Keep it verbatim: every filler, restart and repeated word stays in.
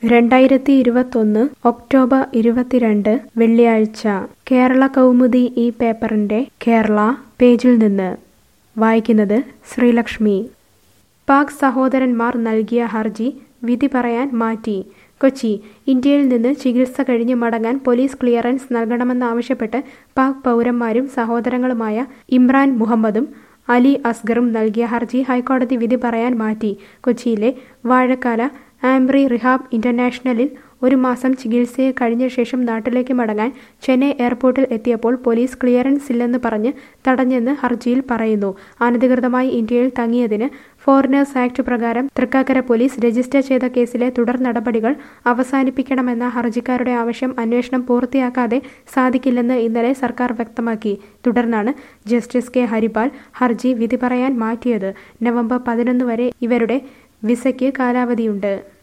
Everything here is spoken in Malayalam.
രണ്ടായിരത്തി ഇരുപത്തൊന്ന് ഒക്ടോബർ ഇരുപത്തിരണ്ട് വെള്ളിയാഴ്ച കേരള കൗമുദി ഈ പേപ്പറിന്റെ കേരള പേജിൽ നിന്ന് വായിക്കുന്നത് ശ്രീലക്ഷ്മി. പാക് സഹോദരന്മാർ നൽകിയ ഹർജി വിധി പറയാൻ മാറ്റി. കൊച്ചി. ഇന്ത്യയിൽ നിന്ന് ചികിത്സ കഴിഞ്ഞ് മടങ്ങാൻ പോലീസ് ക്ലിയറൻസ് നൽകണമെന്നാവശ്യപ്പെട്ട് പാക് പൗരന്മാരും സഹോദരങ്ങളുമായ ഇമ്രാൻ മുഹമ്മദും അലി അസ്ഗറും നൽകിയ ഹർജി ഹൈക്കോടതി വിധി പറയാൻ മാറ്റി. കൊച്ചിയിലെ വാഴക്കാല ആംബ്രി റിഹാബ് ഇന്റർനാഷണലിൽ ഒരു മാസം ചികിത്സയെ കഴിഞ്ഞ ശേഷം നാട്ടിലേക്ക് മടങ്ങാൻ ചെന്നൈ എയർപോർട്ടിൽ എത്തിയപ്പോൾ പോലീസ് ക്ലിയറൻസ് ഇല്ലെന്ന് പറഞ്ഞ് തടഞ്ഞെന്ന് ഹർജിയിൽ പറയുന്നു. അനധികൃതമായി ഇന്ത്യയിൽ തങ്ങിയതിന് ഫോറിനേഴ്സ് ആക്ട് പ്രകാരം തൃക്കാക്കര പോലീസ് രജിസ്റ്റർ ചെയ്ത കേസിലെ തുടർ നടപടികൾ അവസാനിപ്പിക്കണമെന്ന ഹർജിക്കാരുടെ ആവശ്യം അന്വേഷണം പൂർത്തിയാക്കാതെ സാധിക്കില്ലെന്ന് ഇന്നലെ സർക്കാർ വ്യക്തമാക്കി. തുടർന്നാണ് ജസ്റ്റിസ് കെ ഹരിപാൽ ഹർജി വിധി പറയാൻ മാറ്റിയത്. നവംബർ പതിനൊന്ന് വരെ ഇവരുടെ വിസയ്ക്ക് കാലാവധിയുണ്ട്.